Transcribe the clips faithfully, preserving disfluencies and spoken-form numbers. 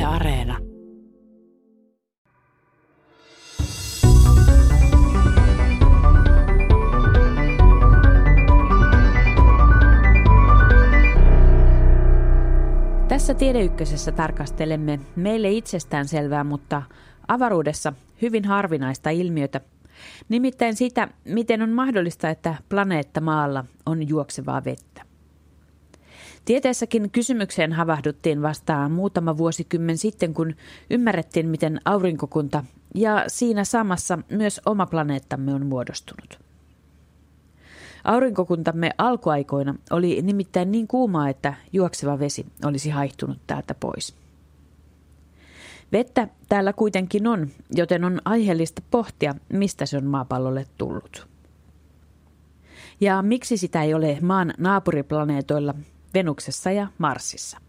Areena. Tässä Tiedeykkösessä tarkastelemme meille itsestäänselvää, mutta avaruudessa hyvin harvinaista ilmiötä. Nimittäin sitä, miten on mahdollista, että planeetta Maalla on juoksevaa vettä. Tieteessäkin kysymykseen havahduttiin vasta muutama vuosikymmen sitten, kun ymmärrettiin, miten aurinkokunta ja siinä samassa myös oma planeettamme on muodostunut. Aurinkokuntamme alkuaikoina oli nimittäin niin kuumaa, että juokseva vesi olisi haihtunut täältä pois. Vettä täällä kuitenkin on, joten on aiheellista pohtia, mistä se on maapallolle tullut. Ja miksi sitä ei ole maan naapuriplaneetoilla Venuksessa ja Marsissa?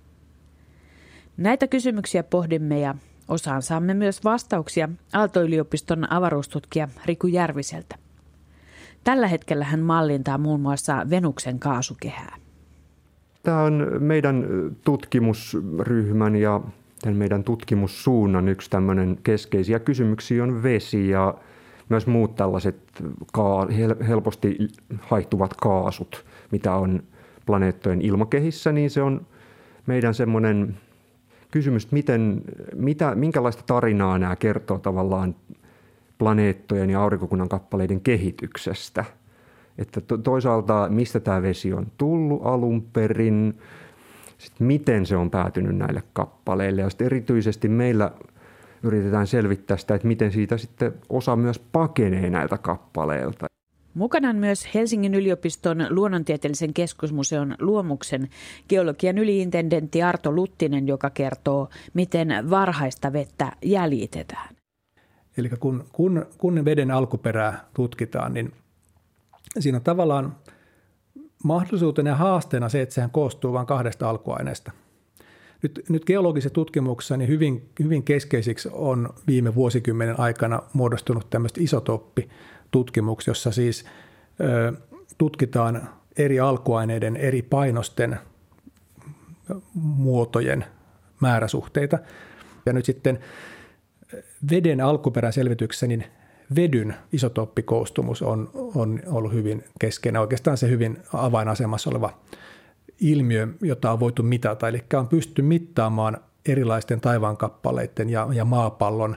Näitä kysymyksiä pohdimme ja osaan saamme myös vastauksia Aalto-yliopiston avaruustutkija Riku Järviseltä. Tällä hetkellä hän mallintaa muun muassa Venuksen kaasukehää. Tämä on meidän tutkimusryhmän ja tämän meidän tutkimussuunnan yksi tämmöinen keskeisiä kysymyksiä on vesi ja myös muut tällaiset helposti haihtuvat kaasut, mitä on planeettojen ilmakehissä, niin se on meidän semmoinen kysymys, miten, mitä, minkälaista tarinaa nämä kertoo tavallaan planeettojen ja aurinkokunnan kappaleiden kehityksestä. Että to, toisaalta mistä tämä vesi on tullut alun perin, sitten miten se on päätynyt näille kappaleille ja sitten erityisesti meillä yritetään selvittää sitä, että miten siitä sitten osa myös pakenee näiltä kappaleilta. Mukana on myös Helsingin yliopiston luonnontieteellisen keskusmuseon Luomuksen geologian yliintendentti Arto Luttinen, joka kertoo, miten varhaista vettä jäljitetään. Eli kun, kun, kun veden alkuperää tutkitaan, niin siinä on tavallaan mahdollisuutena ja haasteena se, että sehän koostuu vain kahdesta alkuaineesta. Nyt, nyt geologisessa tutkimuksessa niin hyvin, hyvin keskeisiksi on viime vuosikymmenen aikana muodostunut tämmöistä isotooppitutkimuksia, jossa siis ö, tutkitaan eri alkuaineiden, eri painosten muotojen määräsuhteita. Ja nyt sitten veden alkuperän selvityksessä niin vedyn isotooppikoostumus on, on ollut hyvin keskeinen, oikeastaan se hyvin avainasemassa oleva ilmiö, jota on voitu mitata. Eli on pystytty mittaamaan erilaisten taivaankappaleiden ja, ja maapallon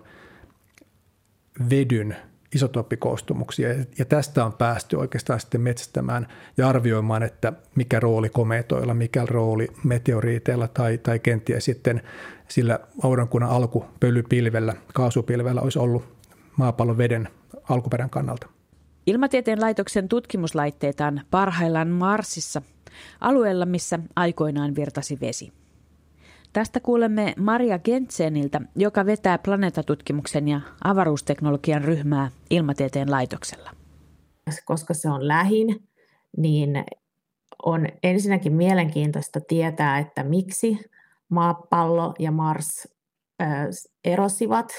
vedyn isotooppikoostumuksia. Ja tästä on päästy oikeastaan sitten metsästämään ja arvioimaan, että mikä rooli komeetoilla, mikä rooli meteoriiteilla tai, tai kenties sitten sillä aurinkokunnan alkupölypilvellä, kaasupilvellä olisi ollut maapallon veden alkuperän kannalta. Ilmatieteen laitoksen tutkimuslaitteita on parhaillaan Marsissa, alueella, missä aikoinaan virtasi vesi. Tästä kuulemme Maria Gentzeniltä, joka vetää planeetatutkimuksen ja avaruusteknologian ryhmää Ilmatieteen laitoksella. Koska se on lähin, niin on ensinnäkin mielenkiintoista tietää, että miksi maapallo ja Mars erosivat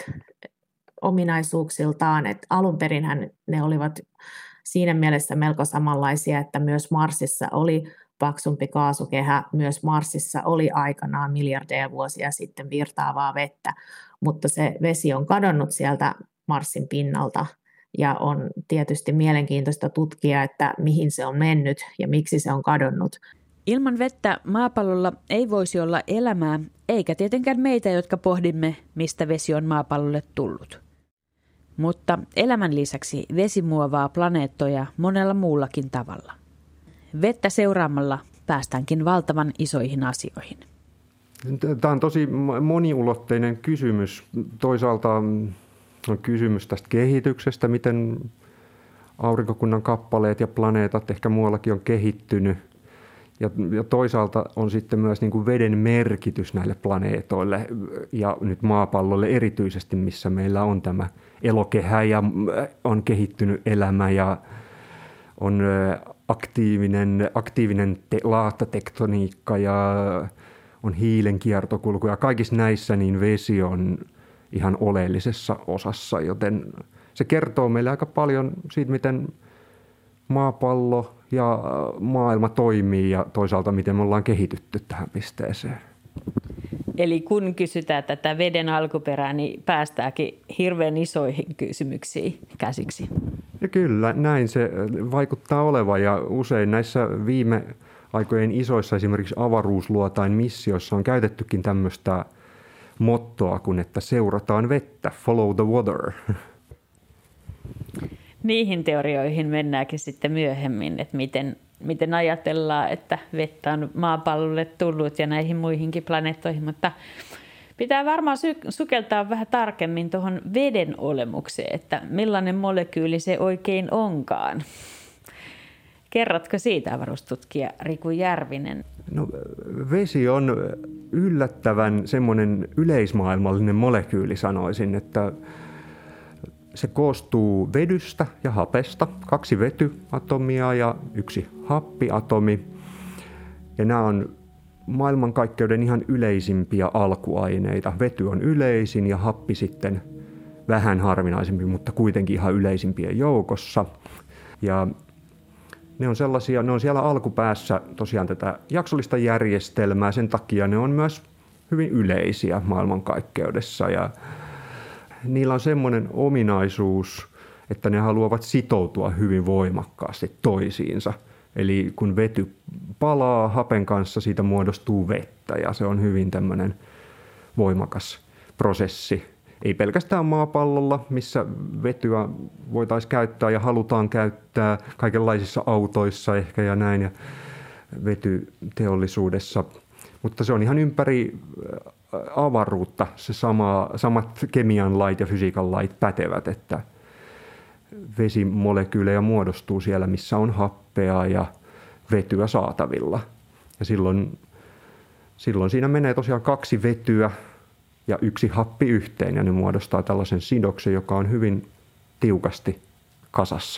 ominaisuuksiltaan. Että alun perinhän ne olivat siinä mielessä melko samanlaisia, että myös Marsissa oli paksumpi kaasukehä, myös Marsissa oli aikanaan miljardeja vuosia sitten virtaavaa vettä, mutta se vesi on kadonnut sieltä Marsin pinnalta ja on tietysti mielenkiintoista tutkia, että mihin se on mennyt ja miksi se on kadonnut. Ilman vettä maapallolla ei voisi olla elämää, eikä tietenkään meitä, jotka pohdimme, mistä vesi on maapallolle tullut. Mutta elämän lisäksi vesi muovaa planeettoja monella muullakin tavalla. Vettä seuraamalla päästäänkin valtavan isoihin asioihin. Tämä on tosi moniulotteinen kysymys. Toisaalta on kysymys tästä kehityksestä, miten aurinkokunnan kappaleet ja planeetat ehkä muuallakin on kehittynyt. Ja, ja toisaalta on sitten myös niin kuin veden merkitys näille planeetoille ja nyt maapallolle erityisesti, missä meillä on tämä elokehä ja on kehittynyt elämä ja on aktiivinen, aktiivinen te- laattatektoniikka ja on hiilen kiertokulku ja kaikissa näissä niin vesi on ihan oleellisessa osassa, joten se kertoo meille aika paljon siitä, miten maapallo ja maailma toimii ja toisaalta miten me ollaan kehitytty tähän pisteeseen. Eli kun kysytään tätä veden alkuperää, niin päästäänkin hirveän isoihin kysymyksiin käsiksi. Ja kyllä, näin se vaikuttaa olevan ja usein näissä viime aikojen isoissa esimerkiksi avaruusluotain missioissa on käytettykin tämmöistä mottoa kuin, että seurataan vettä, follow the water. Niihin teorioihin mennäänkin sitten myöhemmin, että miten, miten ajatellaan, että vettä on maapallolle tullut ja näihin muihinkin planeettoihin, mutta pitää varmaan sy- sukeltaa vähän tarkemmin tuohon veden olemukseen, että millainen molekyyli se oikein onkaan. Kerrotko siitä, avaruustutkija Riku Järvinen? No, vesi on yllättävän semmoinen yleismaailmallinen molekyyli, sanoisin, että se koostuu vedystä ja hapesta, kaksi vetyatomia ja yksi happiatomi. Ja nämä on maailmankaikkeuden ihan yleisimpiä alkuaineita. Vety on yleisin ja happi sitten vähän harvinaisempi, mutta kuitenkin ihan yleisimpien joukossa. Ja ne on sellaisia, ne on siellä alkupäässä tosiaan tätä jaksollista järjestelmää, sen takia ne on myös hyvin yleisiä maailmankaikkeudessa ja niillä on semmoinen ominaisuus, että ne haluavat sitoutua hyvin voimakkaasti toisiinsa. Eli kun vety palaa hapen kanssa, siitä muodostuu vettä ja se on hyvin tämmöinen voimakas prosessi. Ei pelkästään maapallolla, missä vetyä voitaisiin käyttää ja halutaan käyttää kaikenlaisissa autoissa ehkä ja näin ja vetyteollisuudessa, mutta se on ihan ympäri avaruutta se sama, samat kemian lait ja fysiikan lait pätevät, että vesimolekyylejä muodostuu siellä, missä on happea ja vetyä saatavilla. Ja silloin, silloin siinä menee tosiaan kaksi vetyä ja yksi happi yhteen ja ne muodostaa tällaisen sidoksen, joka on hyvin tiukasti kasassa.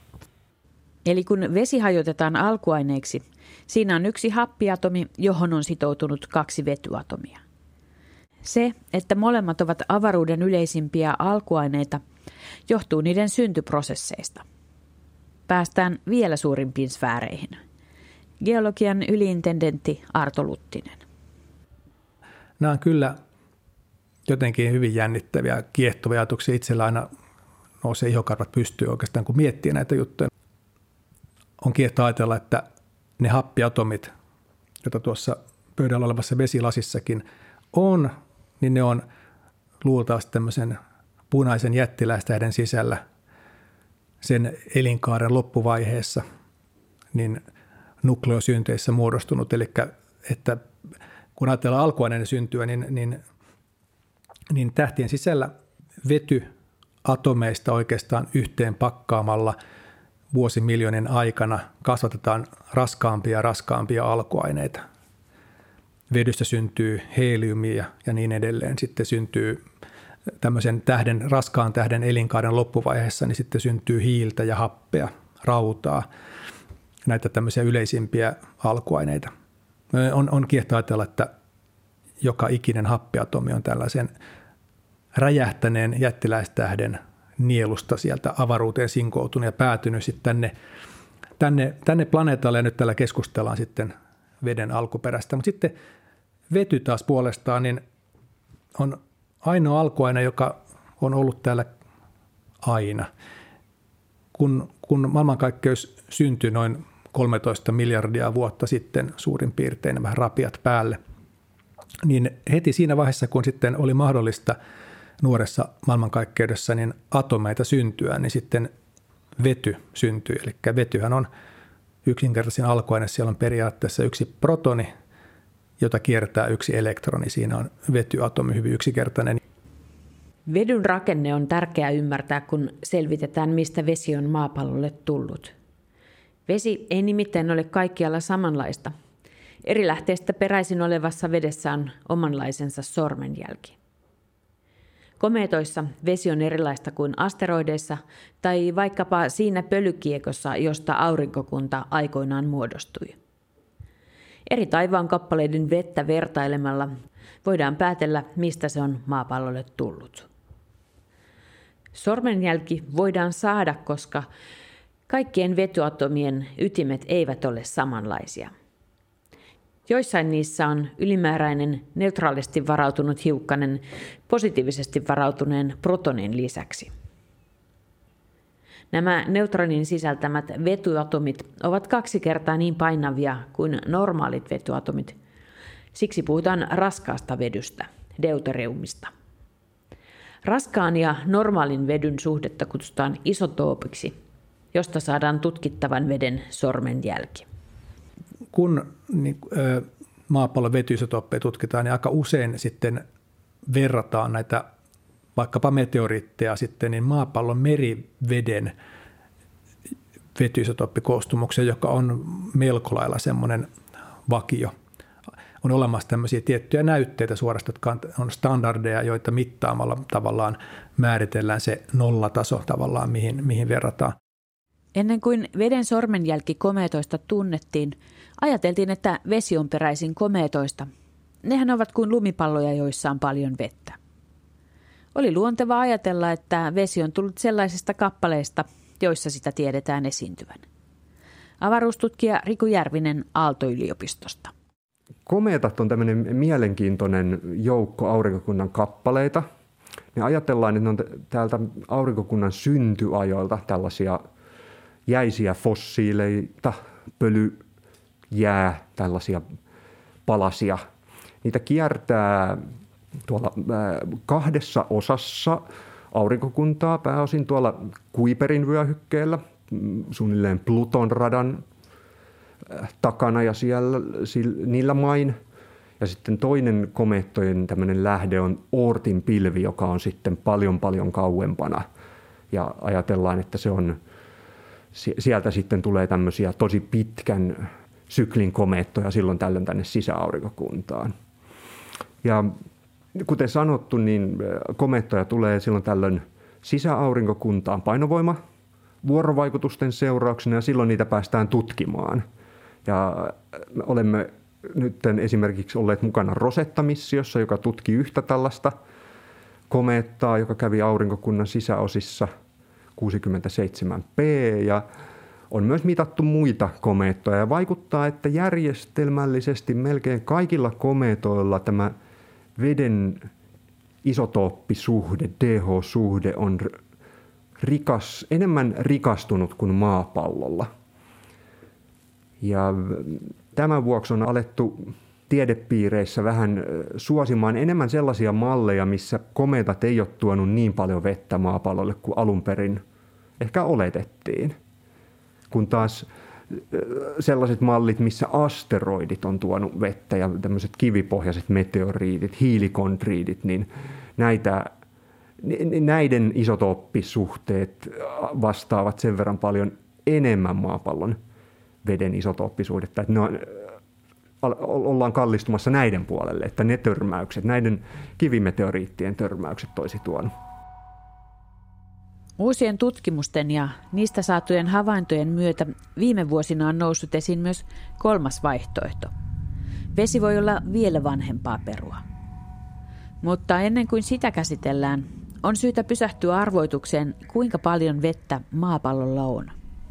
Eli kun vesi hajotetaan alkuaineeksi, siinä on yksi happiatomi, johon on sitoutunut kaksi vetyatomia. Se, että molemmat ovat avaruuden yleisimpiä alkuaineita, johtuu niiden syntyprosesseista. Päästään vielä suurimpiin sfääreihin. Geologian yliintendentti Arto Luttinen. Nämä on kyllä jotenkin hyvin jännittäviä, kiehtovia ajatuksia. Itsellä aina nousee ihokarvat pystyyn oikeastaan, kun miettii näitä juttuja. On kiehtoa ajatella, että ne happiatomit, joita tuossa pöydällä olevassa vesilasissakin on, niin ne on luultavasti tämmöisen punaisen jättiläistähden sisällä sen elinkaaren loppuvaiheessa niin nukleosynteissä muodostunut. Eli että kun ajatellaan alkuaineiden syntyä, niin, niin, niin tähtien sisällä vetyatomeista oikeastaan yhteen pakkaamalla vuosimiljoonien aikana kasvatetaan raskaampia ja raskaampia alkuaineita. Vedystä syntyy heliumia ja niin edelleen. Sitten syntyy tämmöisen tähden, raskaan tähden elinkaaren loppuvaiheessa, niin sitten syntyy hiiltä ja happea, rautaa, näitä tämmöisiä yleisimpiä alkuaineita. On, on kiehtoa ajatella, että joka ikinen happiatomi on tällaisen räjähtäneen jättiläistähden nielusta sieltä avaruuteen sinkoutunut ja päätynyt sitten tänne, tänne, tänne planeetalle, ja nyt täällä keskustellaan sitten veden alkuperästä. Mutta sitten vety taas puolestaan niin on ainoa alkuaine, joka on ollut täällä aina. Kun, kun maailmankaikkeus syntyi noin kolmetoista miljardia vuotta sitten suurin piirtein, vähän rapiat päälle, niin heti siinä vaiheessa, kun sitten oli mahdollista nuoressa maailmankaikkeudessa niin atomeita syntyä, niin sitten vety syntyi. Eli vetyhän on yksinkertaisin alkuaine, siellä on periaatteessa yksi protoni, jota kiertää yksi elektroni. Siinä on vetyatomi hyvin yksinkertainen. Vedyn rakenne on tärkeää ymmärtää, kun selvitetään, mistä vesi on maapallolle tullut. Vesi ei nimittäin ole kaikkialla samanlaista. Eri lähteistä peräisin olevassa vedessä on omanlaisensa sormenjälki. Komeetoissa vesi on erilaista kuin asteroideissa tai vaikkapa siinä pölykiekossa, josta aurinkokunta aikoinaan muodostui. Eri taivaan kappaleiden vettä vertailemalla voidaan päätellä, mistä se on maapallolle tullut. Sormenjälki voidaan saada, koska kaikkien vetyatomien ytimet eivät ole samanlaisia. Joissain niissä on ylimääräinen neutraalisti varautunut hiukkanen positiivisesti varautuneen protonin lisäksi. Nämä neutronin sisältämät vetyatomit ovat kaksi kertaa niin painavia kuin normaalit vetyatomit. Siksi puhutaan raskaasta vedystä, deuteriumista. Raskaan ja normaalin vedyn suhdetta kutsutaan isotoopiksi, josta saadaan tutkittavan veden sormenjälki. Kun niin, maapallon vetyisotooppeja tutkitaan, niin aika usein sitten verrataan näitä vaikkapa meteoriitteja sitten niin maapallon meriveden vetyisotoppikoostumukseen, joka on melko lailla semmoinen vakio. On olemassa tämmöisiä tiettyjä näytteitä suorastaan, jotka on standardeja, joita mittaamalla tavallaan määritellään se nollataso tavallaan, mihin, mihin verrataan. Ennen kuin veden sormenjälki komeetoista tunnettiin, ajateltiin, että vesi on peräisin komeetoista. Nehän ovat kuin lumipalloja, joissa on paljon vettä. Oli luontevaa ajatella, että vesi on tullut sellaisista kappaleista, joissa sitä tiedetään esiintyvän. Avaruustutkija Riku Järvinen Aalto-yliopistosta. Komeetat on tämmöinen mielenkiintoinen joukko aurinkokunnan kappaleita. Me ajatellaan, että ne on täältä aurinkokunnan syntyajoilta tällaisia jäisiä fossiileita, pöly, jää, tällaisia palasia. Niitä kiertää tuolla kahdessa osassa aurinkokuntaa, pääosin tuolla Kuiperin vyöhykkeellä, suunnilleen Pluton radan takana ja siellä niillä main. Ja sitten toinen komeettojen tämmöinen lähde on Oortin pilvi, joka on sitten paljon paljon kauempana. Ja ajatellaan, että se on, sieltä sitten tulee tämmöisiä tosi pitkän syklin komeettoja silloin tällöin tänne sisäaurinkokuntaan. Ja kuten sanottu, niin komeettoja tulee silloin tällöin sisäaurinkokuntaan painovoima vuorovaikutusten seurauksena ja silloin niitä päästään tutkimaan. Ja olemme nyt esimerkiksi olleet mukana Rosetta-missiossa, joka tutki yhtä tällaista komeettaa, joka kävi aurinkokunnan sisäosissa kuusikymmentäseitsemän P ja on myös mitattu muita komeettoja ja vaikuttaa, että järjestelmällisesti melkein kaikilla komeetoilla tämä veden isotooppisuhde, D H-suhde on rikas, enemmän rikastunut kuin maapallolla. Ja tämän vuoksi on alettu tiedepiireissä vähän suosimaan enemmän sellaisia malleja, missä komeetat ei ole tuonut niin paljon vettä maapallolle kuin alun perin ehkä oletettiin. Kun taas sellaiset mallit, missä asteroidit on tuonut vettä ja tämmöiset kivipohjaiset meteoriitit, hiilikondriidit, niin näitä, näiden isotooppisuhteet vastaavat sen verran paljon enemmän maapallon veden isotooppisuudetta, että ne on, ollaan kallistumassa näiden puolelle, että ne törmäykset, näiden kivimeteoriittien törmäykset toisi tuonut. Uusien tutkimusten ja niistä saatujen havaintojen myötä viime vuosina on noussut esiin myös kolmas vaihtoehto. Vesi voi olla vielä vanhempaa perua. Mutta ennen kuin sitä käsitellään, on syytä pysähtyä arvoitukseen, kuinka paljon vettä maapallolla on.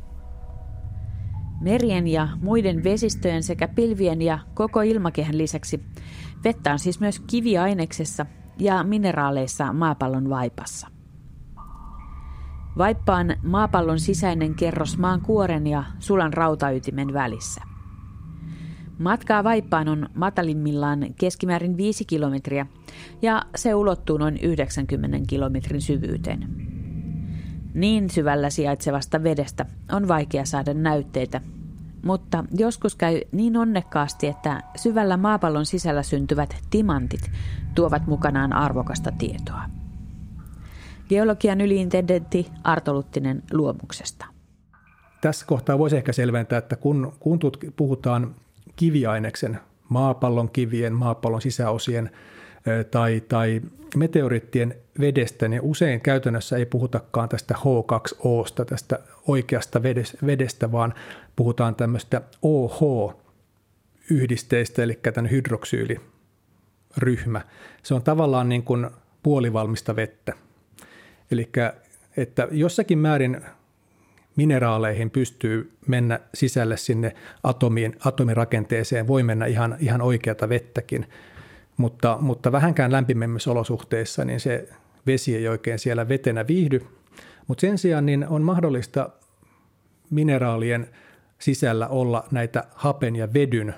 Merien ja muiden vesistöjen sekä pilvien ja koko ilmakehän lisäksi vettä on siis myös kiviaineksessa ja mineraaleissa maapallon vaipassa. Vaippa on maapallon sisäinen kerros maan kuoren ja sulan rautaytimen välissä. Matkaa vaippaan on matalimmillaan keskimäärin viisi kilometriä ja se ulottuu noin yhdeksänkymmentä kilometrin syvyyteen. Niin syvällä sijaitsevasta vedestä on vaikea saada näytteitä, mutta joskus käy niin onnekkaasti, että syvällä maapallon sisällä syntyvät timantit tuovat mukanaan arvokasta tietoa. Geologian yliintendentti Arto Luttinen Luomuksesta. Tässä kohtaa voisi ehkä selventää, että kun, kun tutki, puhutaan kiviaineksen, maapallon kivien, maapallon sisäosien tai, tai meteoriittien vedestä, niin usein käytännössä ei puhutakaan tästä H kaksi O:sta, tästä oikeasta vedestä, vaan puhutaan tämmöistä O H-yhdisteistä, eli tämän hydroksyyliryhmä. Se on tavallaan niin kuin puolivalmista vettä. Eli että jossakin määrin mineraaleihin pystyy mennä sisälle sinne atomiin, atomirakenteeseen, voi mennä ihan, ihan oikeata vettäkin, mutta, mutta vähänkään lämpimemmissä olosuhteissa niin se vesi ei oikein siellä vetenä viihdy, mutta sen sijaan niin on mahdollista mineraalien sisällä olla näitä hapen ja vedyn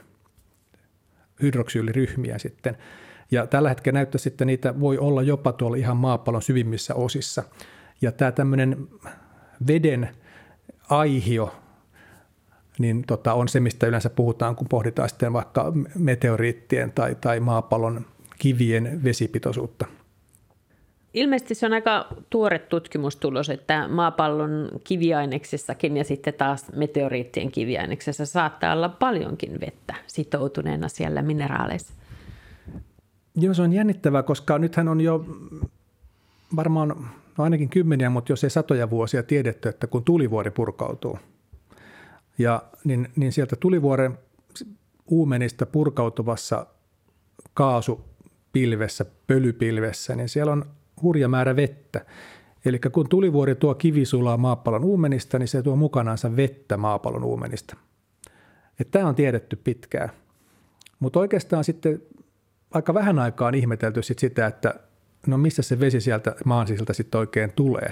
hydroksyyliryhmiä sitten. Ja tällä hetkellä näyttää sitten niitä voi olla jopa tuolla ihan maapallon syvimmissä osissa. Ja tämä tämmöinen veden aihio niin tota, on se, mistä yleensä puhutaan, kun pohditaan sitten vaikka meteoriittien tai, tai maapallon kivien vesipitoisuutta. Ilmeisesti se on aika tuore tutkimustulos, että maapallon kiviaineksessakin ja sitten taas meteoriittien kiviaineksessa saattaa olla paljonkin vettä sitoutuneena siellä mineraaleissa. Joo, se on jännittävää, koska nythän on jo varmaan no ainakin kymmeniä, mutta jos ei satoja vuosia tiedetty, että kun tulivuori purkautuu, ja, niin, niin sieltä tulivuoren uumenista purkautuvassa kaasupilvessä, pölypilvessä, niin siellä on hurja määrä vettä. Eli kun tulivuori tuo kivisulaa maapallon uumenista, niin se tuo mukanaansa vettä maapallon uumenista. Tämä on tiedetty pitkään. Mutta oikeastaan sitten aika vähän aikaa on ihmetelty sit sitä, että no missä se vesi sieltä maan sisältä sitten oikein tulee.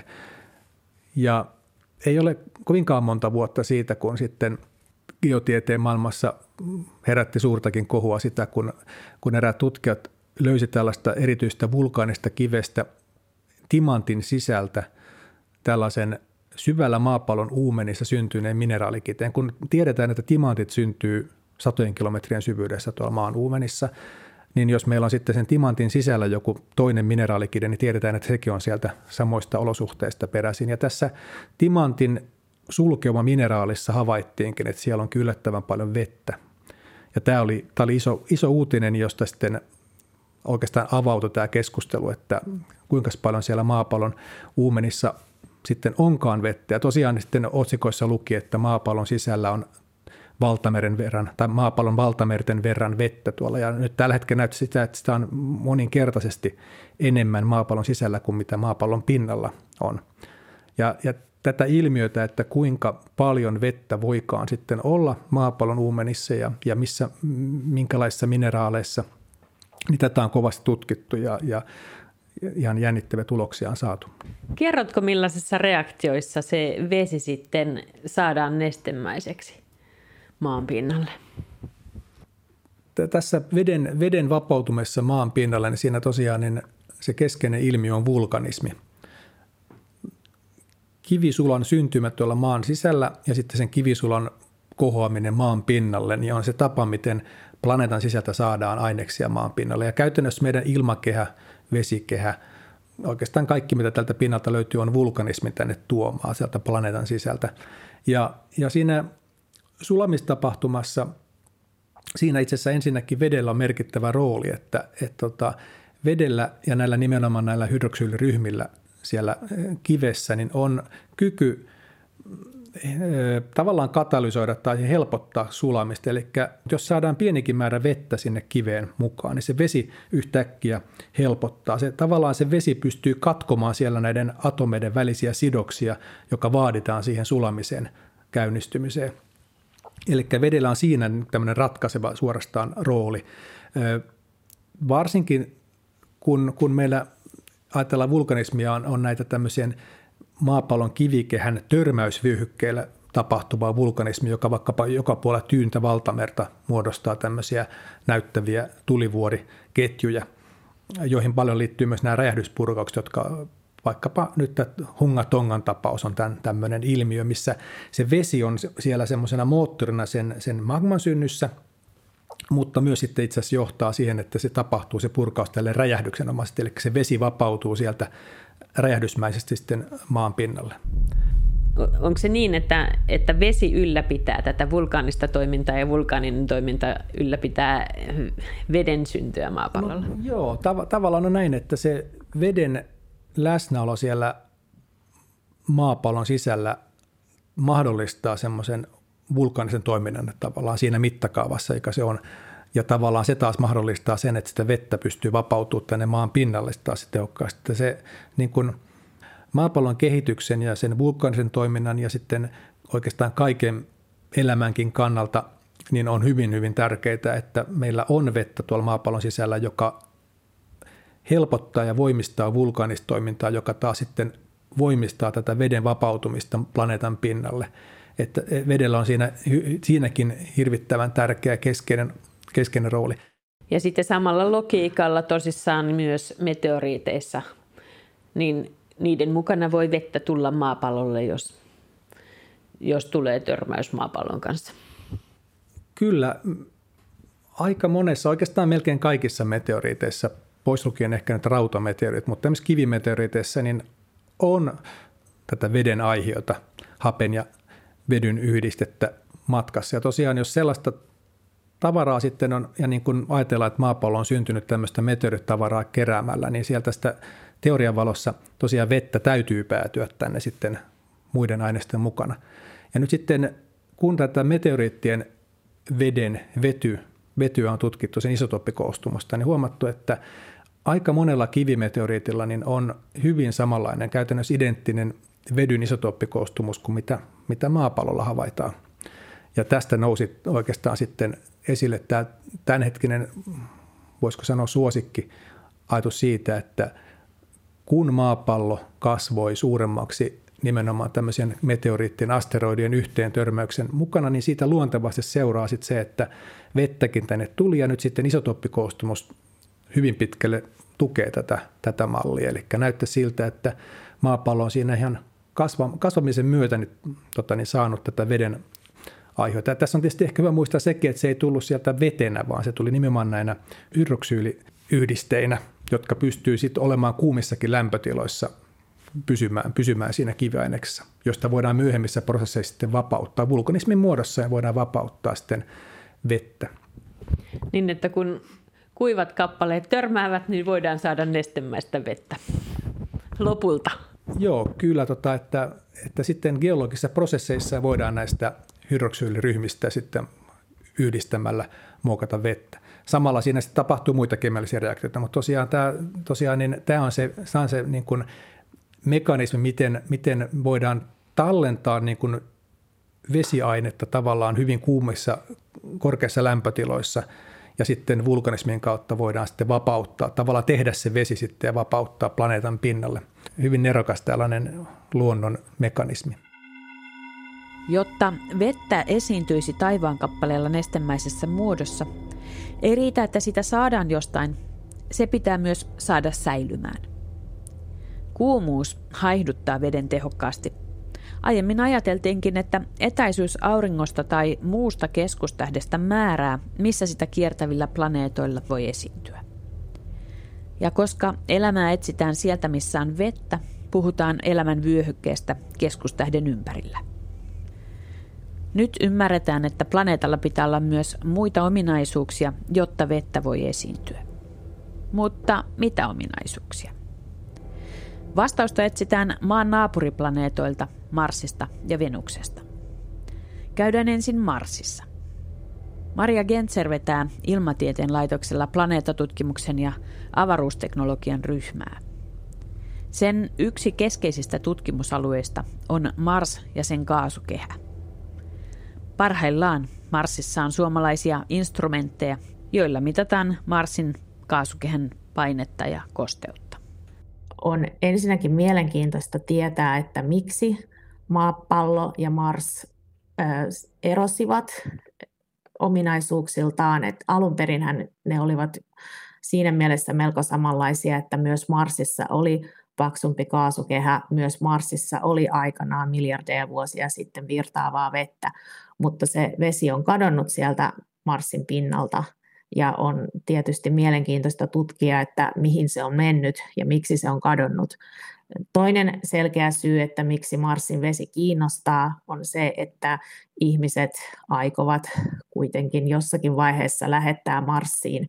Ja ei ole kovinkaan monta vuotta siitä, kun sitten geotieteen maailmassa herätti suurtakin kohua sitä, kun, kun eräät tutkijat löysi tällaista erityistä vulkaanista kivestä timantin sisältä tällaisen syvällä maapallon uumenissa syntyneen mineraalikiteen. Kun tiedetään, että timantit syntyy satojen kilometrien syvyydessä tuolla maan uumenissa, niin jos meillä on sitten sen timantin sisällä joku toinen mineraalikide, niin tiedetään, että sekin on sieltä samoista olosuhteista peräisin. Ja tässä timantin sulkeuma mineraalissa havaittiinkin, että siellä on yllättävän paljon vettä. Ja tämä oli, tämä oli iso, iso uutinen, josta sitten oikeastaan avautui tämä keskustelu, että kuinka paljon siellä maapallon uumenissa sitten onkaan vettä. Ja tosiaan sitten otsikoissa luki, että maapallon sisällä on valtameren verran, tai maapallon valtamerten verran vettä tuolla. Ja nyt tällä hetkellä näyttää sitä, että sitä on moninkertaisesti enemmän maapallon sisällä kuin mitä maapallon pinnalla on. Ja, ja tätä ilmiötä, että kuinka paljon vettä voikaan sitten olla maapallon uumenissa ja, ja missä, minkälaisissa mineraaleissa, niin tätä on kovasti tutkittu ja, ja ihan jännittäviä tuloksia on saatu. Kerrotko, millaisissa reaktioissa se vesi sitten saadaan nestemäiseksi maan pinnalle? Tässä veden, veden vapautumessa maan pinnalle, niin siinä tosiaan niin se keskeinen ilmiö on vulkanismi. Kivisulan syntymä tuolla maan sisällä ja sitten sen kivisulan kohoaminen maan pinnalle, niin on se tapa, miten planeetan sisältä saadaan aineksia maan pinnalle. Ja käytännössä meidän ilmakehä, vesikehä, oikeastaan kaikki, mitä tältä pinnalta löytyy, on vulkanismi tänne tuomaan sieltä planeetan sisältä. Ja, ja siinä sulamistapahtumassa, siinä itse asiassa ensinnäkin vedellä on merkittävä rooli, että, että tota, vedellä ja näillä nimenomaan näillä hydroksyyliryhmillä siellä kivessä niin on kyky tavallaan katalysoida tai helpottaa sulamista. Eli jos saadaan pienikin määrä vettä sinne kiveen mukaan, niin se vesi yhtäkkiä helpottaa. Se, tavallaan se vesi pystyy katkomaan siellä näiden atomeiden välisiä sidoksia, joka vaaditaan siihen sulamisen käynnistymiseen. Eli vedellä on siinä tämmöinen ratkaiseva suorastaan rooli. Varsinkin kun, kun meillä ajatellaan vulkanismia, on, on näitä tämmöisiä maapallon kivikehän törmäysvyöhykkeellä tapahtuvaa vulkanismia, joka vaikkapa joka puolella tyyntä valtamerta muodostaa tämmöisiä näyttäviä tulivuoriketjuja, joihin paljon liittyy myös nämä räjähdyspurkaukset, jotka vaikkapa nyt Hunga-Tongan tapaus on tämän, tämmöinen ilmiö, missä se vesi on siellä semmoisena moottorina sen, sen magman synnyssä, mutta myös sitten itse asiassa johtaa siihen, että se tapahtuu se purkaus tälle räjähdyksenomaisesti, eli se vesi vapautuu sieltä räjähdysmäisesti sitten maan pinnalle. Onko se niin, että, että vesi ylläpitää tätä vulkaanista toimintaa ja vulkaaninen toiminta ylläpitää veden syntyä maapallolla? No, joo, tav- tavallaan on näin, että se veden läsnäolo siellä maapallon sisällä mahdollistaa semmoisen vulkaanisen toiminnan tavallaan siinä mittakaavassa, eikä se on. Ja tavallaan se taas mahdollistaa sen, että sitä vettä pystyy vapautumaan tänne maan pinnalle taas tehokkaasti. Se niin kuin maapallon kehityksen ja sen vulkaanisen toiminnan ja sitten oikeastaan kaiken elämänkin kannalta niin on hyvin, hyvin tärkeää, että meillä on vettä tuolla maapallon sisällä, joka helpottaa ja voimistaa vulkaanista toimintaa, joka taas sitten voimistaa tätä veden vapautumista planeetan pinnalle. Että vedellä on siinä, siinäkin hirvittävän tärkeä keskeinen, keskeinen rooli. Ja sitten samalla logiikalla tosissaan myös meteoriiteissa, niin niiden mukana voi vettä tulla maapallolle, jos, jos tulee törmäys maapallon kanssa. Kyllä, aika monessa, oikeastaan melkein kaikissa meteoriiteissa, pois lukien ehkä nyt rautameteoriit, mutta esimerkiksi kivimeteoriiteissa, niin on tätä veden aihiota, hapen ja vedyn yhdistettä matkassa. Ja tosiaan, jos sellaista tavaraa sitten on, ja niin kuin ajatellaan, että maapallo on syntynyt tämmöistä meteoriittavaraa keräämällä, niin sieltä sitä teorian valossa tosiaan vettä täytyy päätyä tänne sitten muiden aineisten mukana. Ja nyt sitten, kun tätä meteoriittien veden vety, vetyä on tutkittu, sen isotooppikoostumusta, niin huomattu, että aika monella kivimeteoriitilla niin on hyvin samanlainen, käytännössä identtinen vedyn isotooppikoostumus kuin mitä, mitä maapallolla havaitaan. Ja tästä nousi oikeastaan sitten esille tämä tämänhetkinen, voisiko sanoa suosikki, ajatus siitä, että kun maapallo kasvoi suuremmaksi nimenomaan tämmöisen meteoriittien, asteroidien yhteen törmäyksen mukana, niin siitä luontevasti seuraa sitten se, että vettäkin tänne tuli ja nyt sitten isotooppikoostumus hyvin pitkälle tukee tätä, tätä mallia. Eli näyttää siltä, että maapallo on siinä ihan kasva, kasvamisen myötä nyt, tota, niin saanut tätä veden aiheuttaa. Tässä on tietysti ehkä hyvä muistaa sekin, että se ei tullut sieltä vetenä, vaan se tuli nimenomaan näinä hydroksyyliyhdisteinä, jotka pystyy sitten olemaan kuumissakin lämpötiloissa pysymään, pysymään siinä kiviaineksessa, josta voidaan myöhemmissä prosesseissa sitten vapauttaa vulkanismin muodossa ja voidaan vapauttaa sitten vettä. Niin, että kun kuivat kappaleet törmäävät, niin voidaan saada nestemäistä vettä lopulta. Joo, kyllä, tota, että, että sitten geologisissa prosesseissa voidaan näistä hydroksyyliryhmistä sitten yhdistämällä muokata vettä. Samalla siinä sitten tapahtuu muita kemiallisia reaktioita, mutta tosiaan tämä, tosiaan, niin tämä on se, tämä on se niin kuin mekanismi, miten, miten voidaan tallentaa niin kuin vesiainetta tavallaan hyvin kuumissa, korkeissa lämpötiloissa, ja sitten vulkanismin kautta voidaan sitten vapauttaa, tavallaan tehdä se vesi sitten ja vapauttaa planeetan pinnalle. Hyvin nerokas tällainen luonnon mekanismi. Jotta vettä esiintyisi taivaankappaleella nestemäisessä muodossa, ei riitä, että sitä saadaan jostain, se pitää myös saada säilymään. Kuumuus haihduttaa veden tehokkaasti. Aiemmin ajateltiinkin, että etäisyys auringosta tai muusta keskustähdestä määrää, missä sitä kiertävillä planeetoilla voi esiintyä. Ja koska elämää etsitään sieltä, missä on vettä, puhutaan elämän vyöhykkeestä keskustähden ympärillä. Nyt ymmärretään, että planeetalla pitää olla myös muita ominaisuuksia, jotta vettä voi esiintyä. Mutta mitä ominaisuuksia? Vastausta etsitään maan naapuriplaneetoilta, Marsista ja Venuksesta. Käydään ensin Marsissa. Maria Gentzer vetää Ilmatieteen laitoksella planeettatutkimuksen ja avaruusteknologian ryhmää. Sen yksi keskeisistä tutkimusalueista on Mars ja sen kaasukehä. Parhaillaan Marsissa on suomalaisia instrumentteja, joilla mitataan Marsin kaasukehän painetta ja kosteutta. On ensinnäkin mielenkiintoista tietää, että miksi maapallo ja Mars erosivat ominaisuuksiltaan. Että alun perinhän ne olivat siinä mielessä melko samanlaisia, että myös Marsissa oli paksumpi kaasukehä, myös Marsissa oli aikanaan miljardeja vuosia sitten virtaavaa vettä, mutta se vesi on kadonnut sieltä Marsin pinnalta ja on tietysti mielenkiintoista tutkia, että mihin se on mennyt ja miksi se on kadonnut. Toinen selkeä syy, että miksi Marsin vesi kiinnostaa, on se, että ihmiset aikovat kuitenkin jossakin vaiheessa lähettää Marsiin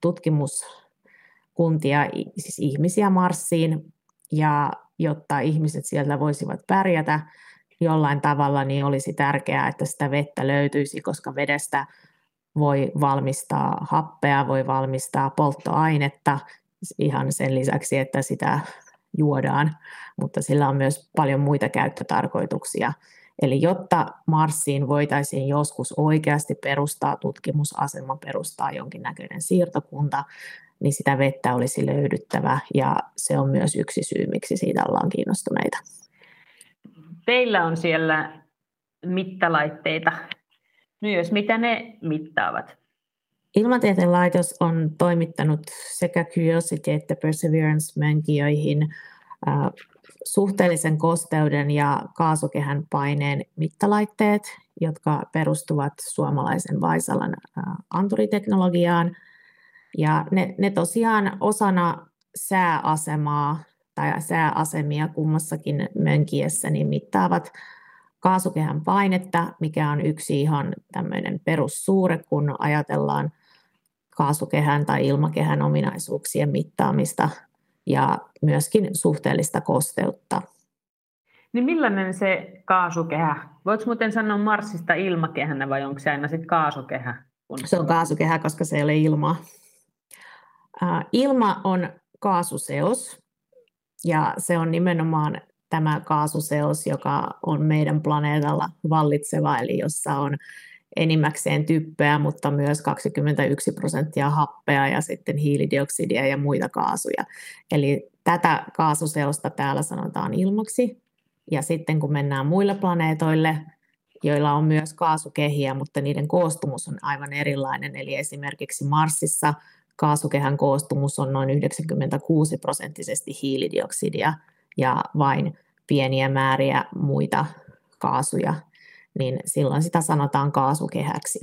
tutkimuskuntia, siis ihmisiä Marsiin, ja jotta ihmiset sieltä voisivat pärjätä jollain tavalla, niin olisi tärkeää, että sitä vettä löytyisi, koska vedestä voi valmistaa happea, voi valmistaa polttoainetta ihan sen lisäksi, että sitä juodaan, mutta sillä on myös paljon muita käyttötarkoituksia. Eli jotta Marsiin voitaisiin joskus oikeasti perustaa tutkimusasema, perustaa jonkinnäköinen siirtokunta, niin sitä vettä olisi löydyttävä, ja se on myös yksi syy, miksi siitä ollaan kiinnostuneita. Teillä on siellä mittalaitteita myös. Mitä ne mittaavat? Ilmatieteen laitos on toimittanut sekä Curiosity että Perseverance-mönkijöihin äh, suhteellisen kosteuden ja kaasukehän paineen mittalaitteet, jotka perustuvat suomalaisen Vaisalan äh, anturiteknologiaan. Ja ne, ne tosiaan osana sääasemaa tai sääasemia kummassakin mönkijässä niin mittaavat kaasukehän painetta, mikä on yksi ihan tämmöinen perussuure, kun ajatellaan kaasukehän tai ilmakehän ominaisuuksien mittaamista ja myöskin suhteellista kosteutta. Niin millainen se kaasukehä? Voitko muuten sanoa Marsista ilmakehänä vai onko se aina sitten kaasukehä? Se on kaasukehä, koska se ei ole ilmaa. Ilma on kaasuseos ja se on nimenomaan tämä kaasuseos, joka on meidän planeetalla vallitseva, eli jossa on enimmäkseen typpeä, mutta myös kaksikymmentäyksi prosenttia happea ja sitten hiilidioksidia ja muita kaasuja. Eli tätä kaasuseosta täällä sanotaan ilmaksi. Ja sitten kun mennään muille planeetoille, joilla on myös kaasukehiä, mutta niiden koostumus on aivan erilainen. Eli esimerkiksi Marsissa kaasukehän koostumus on noin yhdeksänkymmentäkuusi prosenttisesti hiilidioksidia ja vain pieniä määriä muita kaasuja, niin silloin sitä sanotaan kaasukehäksi.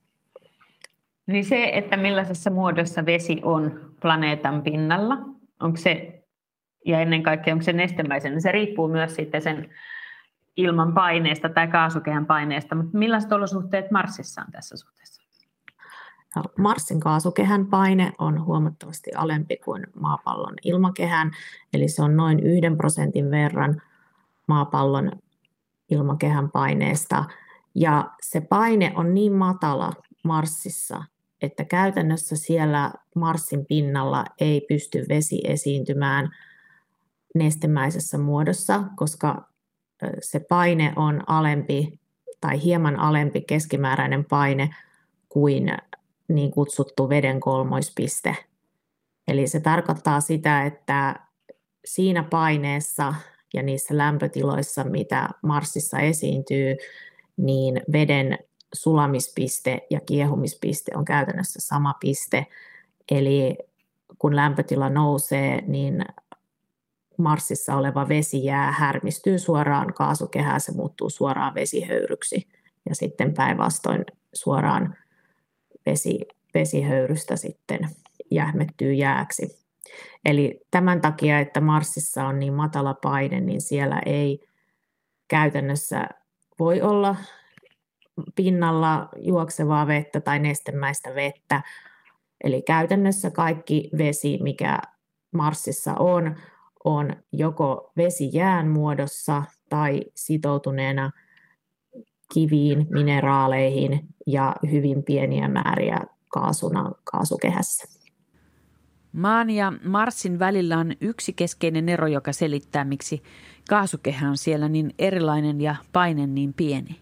Niin se, että millaisessa muodossa vesi on planeetan pinnalla, onko se, ja ennen kaikkea onko se nestemäisen, niin se riippuu myös sitten sen ilman paineesta tai kaasukehän paineesta, mutta millaiset olosuhteet Marsissa on tässä suhteessa? No, Marsin kaasukehän paine on huomattavasti alempi kuin maapallon ilmakehän, eli se on noin yhden prosentin verran maapallon ilmakehän paineesta. Ja se paine on niin matala Marsissa, että käytännössä siellä Marsin pinnalla ei pysty vesi esiintymään nestemäisessä muodossa, koska se paine on alempi tai hieman alempi keskimääräinen paine kuin niin kutsuttu veden kolmoispiste. Eli se tarkoittaa sitä, että siinä paineessa ja niissä lämpötiloissa, mitä Marsissa esiintyy, niin veden sulamispiste ja kiehumispiste on käytännössä sama piste. Eli kun lämpötila nousee, niin Marsissa oleva vesijää härmistyy suoraan kaasukehään, se muuttuu suoraan vesihöyryksi ja sitten päinvastoin suoraan vesi, vesihöyrystä sitten jähmettyy jääksi. Eli tämän takia, että Marsissa on niin matala paine, niin siellä ei käytännössä voi olla pinnalla juoksevaa vettä tai nestemäistä vettä. Eli käytännössä kaikki vesi, mikä Marsissa on, on joko vesijään muodossa tai sitoutuneena kiviin, mineraaleihin ja hyvin pieniä määriä kaasuna kaasukehässä. Maan ja Marsin välillä on yksi keskeinen ero, joka selittää, miksi kaasukehä on siellä niin erilainen ja paine niin pieni.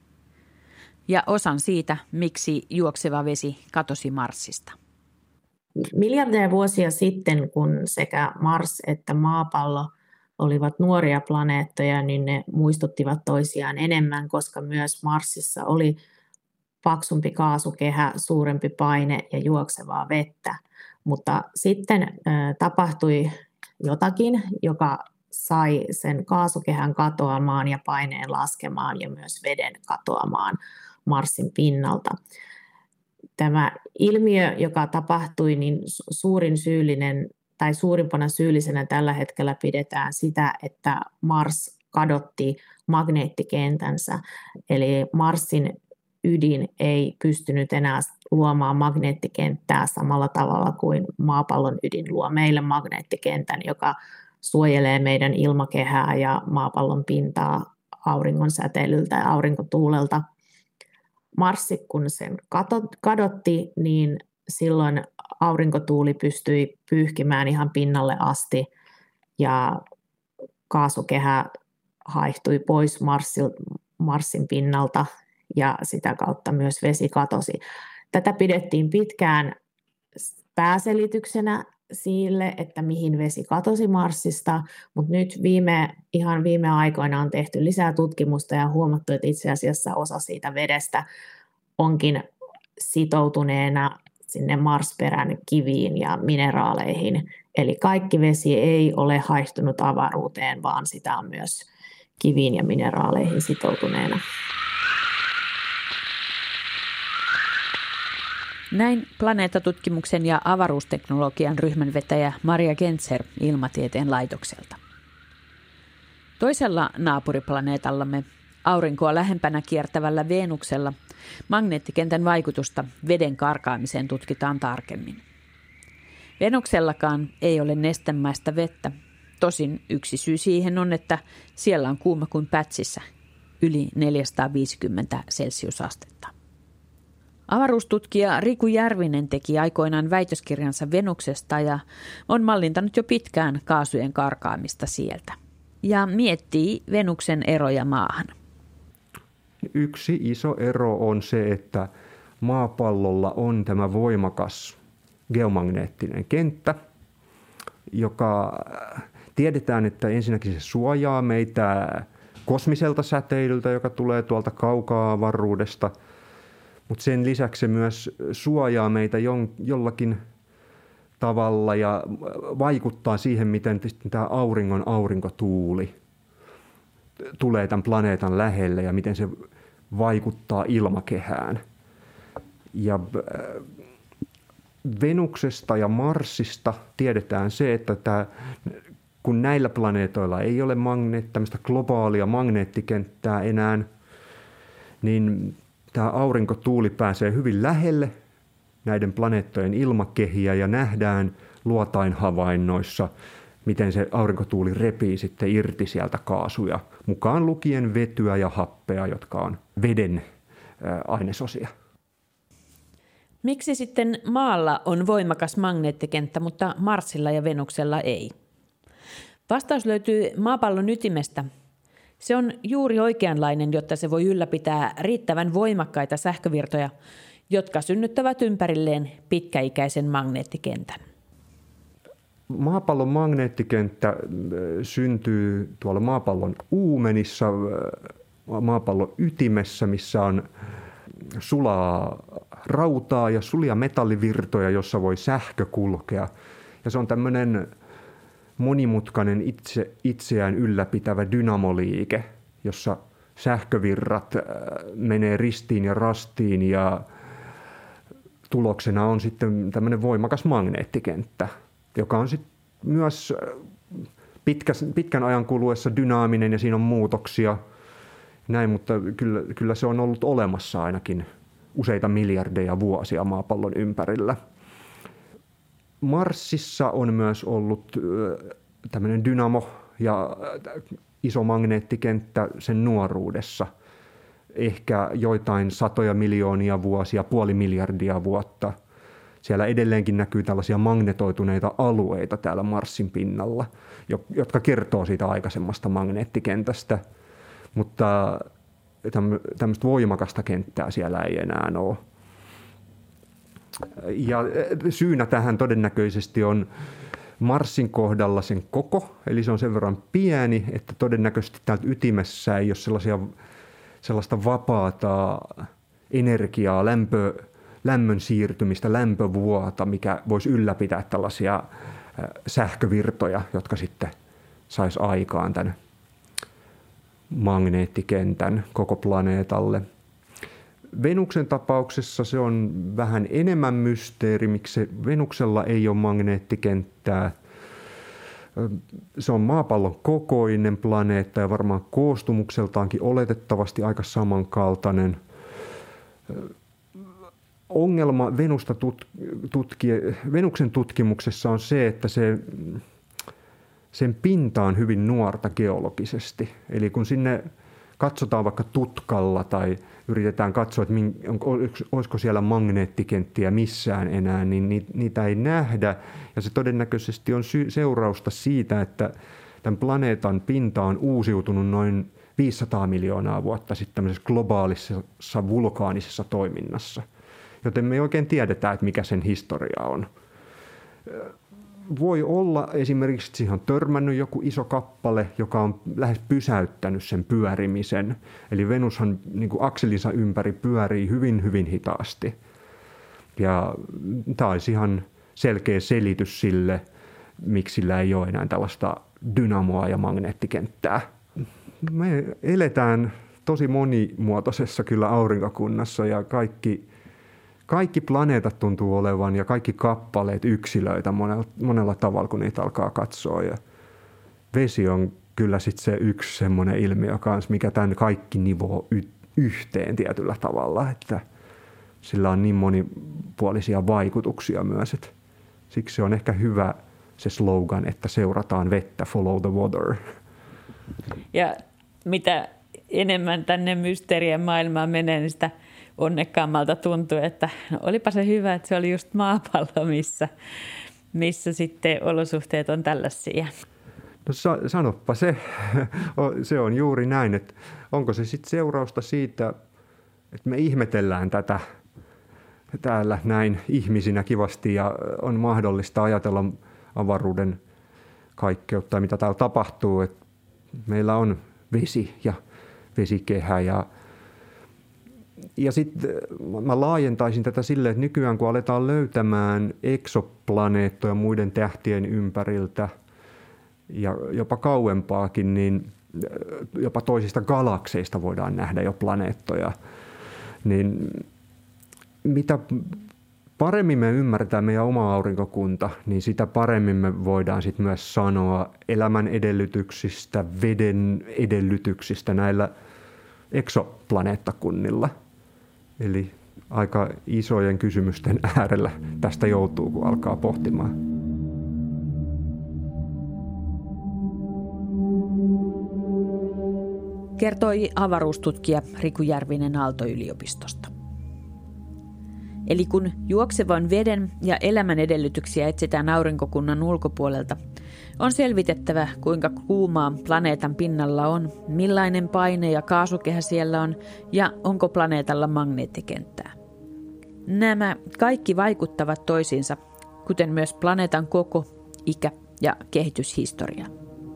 Ja osan siitä, miksi juokseva vesi katosi Marsista. Miljardeja vuosia sitten, kun sekä Mars että maapallo olivat nuoria planeettoja, niin ne muistuttivat toisiaan enemmän, koska myös Marsissa oli paksumpi kaasukehä, suurempi paine ja juoksevaa vettä. Mutta sitten äh, tapahtui jotakin, joka sai sen kaasukehän katoamaan ja paineen laskemaan ja myös veden katoamaan Marsin pinnalta. Tämä ilmiö, joka tapahtui, niin suurin syyllinen tai suurimpana syyllisenä tällä hetkellä pidetään sitä, että Mars kadotti magneettikentänsä. Eli Marsin ydin ei pystynyt enää luomaan magneettikenttää samalla tavalla kuin maapallon ydin luo meille magneettikentän, joka suojelee meidän ilmakehää ja maapallon pintaa auringon säteilyltä ja aurinkotuulelta. Marssi, kun sen kadotti, niin silloin aurinkotuuli pystyi pyyhkimään ihan pinnalle asti ja kaasukehä haihtui pois Marsil, Marsin pinnalta ja sitä kautta myös vesi katosi. Tätä pidettiin pitkään pääselityksenä sille, että mihin vesi katosi Marsista, mutta nyt viime, ihan viime aikoina on tehty lisää tutkimusta ja huomattu, että itse asiassa osa siitä vedestä onkin sitoutuneena sinne Marsperän kiviin ja mineraaleihin. Eli kaikki vesi ei ole haihtunut avaruuteen, vaan sitä on myös kiviin ja mineraaleihin sitoutuneena. Näin planeettatutkimuksen ja avaruusteknologian ryhmänvetäjä Maria Gentzer Ilmatieteen laitokselta. Toisella naapuriplaneetallamme, aurinkoa lähempänä kiertävällä Venuksella, magneettikentän vaikutusta veden karkaamiseen tutkitaan tarkemmin. Venuksellakaan ei ole nestemäistä vettä. Tosin yksi syy siihen on, että siellä on kuuma kuin pätsissä, yli neljäsataaviisikymmentä celsiusastetta. Avaruustutkija Riku Järvinen teki aikoinaan väitöskirjansa Venuksesta ja on mallintanut jo pitkään kaasujen karkaamista sieltä. Ja miettii Venuksen eroja maahan. Yksi iso ero on se, että maapallolla on tämä voimakas geomagneettinen kenttä, joka tiedetään, että ensinnäkin se suojaa meitä kosmiselta säteilyltä, joka tulee tuolta kaukaa avaruudesta, mutta sen lisäksi se myös suojaa meitä jollakin tavalla ja vaikuttaa siihen, miten tämä auringon aurinkotuuli tulee tämän planeetan lähelle ja miten se vaikuttaa ilmakehään. Ja Venuksesta ja Marsista tiedetään se, että tämä, kun näillä planeetoilla ei ole magneet, tämmöistä globaalia magneettikenttää enää, niin tämä aurinkotuuli pääsee hyvin lähelle näiden planeettojen ilmakehiä ja nähdään luotainhavainnoissa, miten se aurinkotuuli repii sitten irti sieltä kaasuja, mukaan lukien vetyä ja happea, jotka on veden ainesosia. Miksi sitten Maalla on voimakas magneettikenttä, mutta Marsilla ja Venuksella ei? Vastaus löytyy maapallon ytimestä. Se on juuri oikeanlainen, jotta se voi ylläpitää riittävän voimakkaita sähkövirtoja, jotka synnyttävät ympärilleen pitkäikäisen magneettikentän. Maapallon magneettikenttä syntyy tuolla maapallon uumenissa, maapallon ytimessä, missä on sulaa rautaa ja sulia metallivirtoja, jossa voi sähkö kulkea. Ja se on tämmöinen monimutkainen itse, itseään ylläpitävä dynamoliike, jossa sähkövirrat menee ristiin ja rastiin ja tuloksena on sitten tämmöinen voimakas magneettikenttä, joka on sitten myös pitkä, pitkän ajan kuluessa dynaaminen ja siinä on muutoksia. Näin, mutta kyllä, kyllä se on ollut olemassa ainakin useita miljardeja vuosia maapallon ympärillä. Marsissa on myös ollut tämmöinen dynamo ja iso magneettikenttä sen nuoruudessa. Ehkä joitain satoja miljoonia vuosia, puoli miljardia vuotta. Siellä edelleenkin näkyy tällaisia magnetoituneita alueita täällä Marsin pinnalla, jotka kertoo siitä aikaisemmasta magneettikentästä. Mutta tämmöistä voimakasta kenttää siellä ei enää ole. Ja syynä tähän todennäköisesti on Marsin kohdalla sen koko, eli se on sen verran pieni, että todennäköisesti täältä ytimessä ei ole sellaisia, sellaista vapaata energiaa, lämpö, lämmön siirtymistä, lämpövuota, mikä voisi ylläpitää tällaisia sähkövirtoja, jotka sitten saisi aikaan tämän magneettikentän koko planeetalle. Venuksen tapauksessa se on vähän enemmän mysteeri, miksi Venuksella ei ole magneettikenttää. Se on maapallon kokoinen planeetta ja varmaan koostumukseltaankin oletettavasti aika samankaltainen. Ongelma Venusta tutki, Venuksen tutkimuksessa on se, että se, sen pinta on hyvin nuorta geologisesti. Eli kun sinne katsotaan vaikka tutkalla tai yritetään katsoa, että olisiko siellä magneettikenttiä missään enää, niin niitä ei nähdä. Ja se todennäköisesti on seurausta siitä, että tämän planeetan pinta on uusiutunut noin viisisataa miljoonaa vuotta sitten tämmöisessä globaalissa vulkaanisessa toiminnassa. Joten me ei oikein tiedetä, että mikä sen historia on. Voi olla esimerkiksi, että siihen on törmännyt joku iso kappale, joka on lähes pysäyttänyt sen pyörimisen. Eli Venushan niin kuin akselinsa ympäri pyörii hyvin, hyvin hitaasti. Ja tämä olisi ihan selkeä selitys sille, miksi sillä ei ole enää tällaista dynamoa ja magneettikenttää. Me eletään tosi monimuotoisessa kyllä aurinkokunnassa ja kaikki, kaikki planeetat tuntuu olevan ja kaikki kappaleet yksilöitä monella, monella tavalla, kun niitä alkaa katsoa. Ja vesi on kyllä sitten se yksi semmoinen ilmiö kanssa, mikä tämän kaikki nivoo y- yhteen tietyllä tavalla, että sillä on niin monipuolisia vaikutuksia myös. Että siksi on ehkä hyvä se slogan, että seurataan vettä, follow the water. Ja mitä enemmän tänne mysteerien maailmaan menee, niin sitä onnekkaammalta tuntuu, että no olipa se hyvä, että se oli just maapallo, missä, missä sitten olosuhteet on tällaisia. No sanoppa se, se on juuri näin, että onko se sitten seurausta siitä, että me ihmetellään tätä täällä näin ihmisinä kivasti ja on mahdollista ajatella avaruuden kaikkeutta, mitä täällä tapahtuu, että meillä on vesi ja vesikehä ja, ja sitten mä laajentaisin tätä silleen, että nykyään kun aletaan löytämään eksoplaneettoja muiden tähtien ympäriltä ja jopa kauempaakin, niin jopa toisista galakseista voidaan nähdä jo planeettoja, niin mitä paremmin me ymmärretään meidän oma aurinkokunta, niin sitä paremmin me voidaan sit myös sanoa elämän edellytyksistä, veden edellytyksistä näillä eksoplaneettakunnilla. Eli aika isojen kysymysten äärellä tästä joutuu, kun alkaa pohtimaan. Kertoi avaruustutkija Riku Järvinen Aalto-yliopistosta. Eli kun juoksevan veden ja elämän edellytyksiä etsitään aurinkokunnan ulkopuolelta, on selvitettävä, kuinka kuumaa planeetan pinnalla on, millainen paine ja kaasukehä siellä on ja onko planeetalla magneettikenttää. Nämä kaikki vaikuttavat toisiinsa, kuten myös planeetan koko, ikä ja kehityshistoria.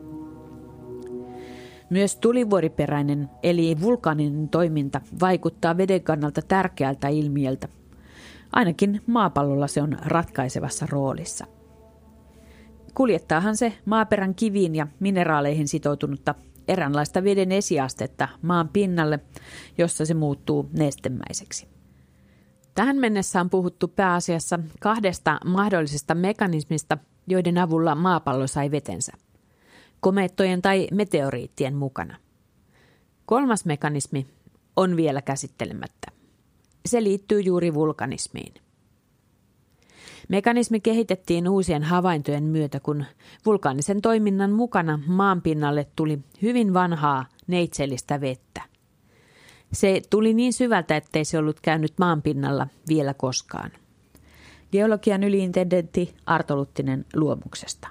Myös tulivuoriperäinen eli vulkaaninen toiminta vaikuttaa veden kannalta tärkeältä ilmiöltä. Ainakin maapallolla se on ratkaisevassa roolissa. Kuljettaahan se maaperän kiviin ja mineraaleihin sitoutunutta eräänlaista veden esiastetta maan pinnalle, jossa se muuttuu nestemäiseksi. Tähän mennessä on puhuttu pääasiassa kahdesta mahdollisesta mekanismista, joiden avulla maapallo sai vetensä. Komeettojen tai meteoriittien mukana. Kolmas mekanismi on vielä käsittelemättä. Se liittyy juuri vulkanismiin. Mekanismi kehitettiin uusien havaintojen myötä, kun vulkaanisen toiminnan mukana maanpinnalle tuli hyvin vanhaa neitsellistä vettä. Se tuli niin syvältä, ettei se ollut käynyt maanpinnalla vielä koskaan. Geologian yliintendentti Arto Luttinen Luomuksesta.